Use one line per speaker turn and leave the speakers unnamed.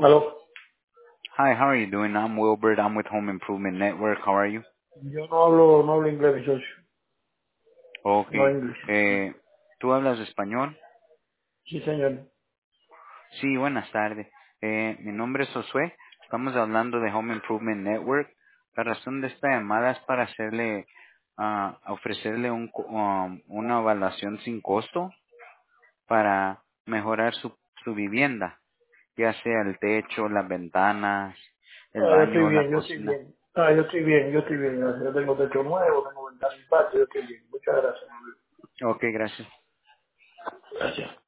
Aló.
Hi, how are you doing? I'm Wilbert. I'm with Home Improvement Network. How are you?
Yo no hablo inglés, mi socio. No
Okay.
inglés.
¿Tú hablas español?
Sí, señor.
Sí, buenas tardes. Mi nombre es Josué. Estamos hablando de Home Improvement Network. La razón de esta llamada es para ofrecerle una evaluación sin costo para mejorar su vivienda, ya sea el techo, las ventanas, el
Yo estoy
baño, la
bien, yo estoy
cocina.
bien. Yo estoy bien. Gracias. Yo tengo techo nuevo, tengo ventana y patio, yo estoy bien. Muchas gracias, mi amigo.
Okay, gracias.
Gracias.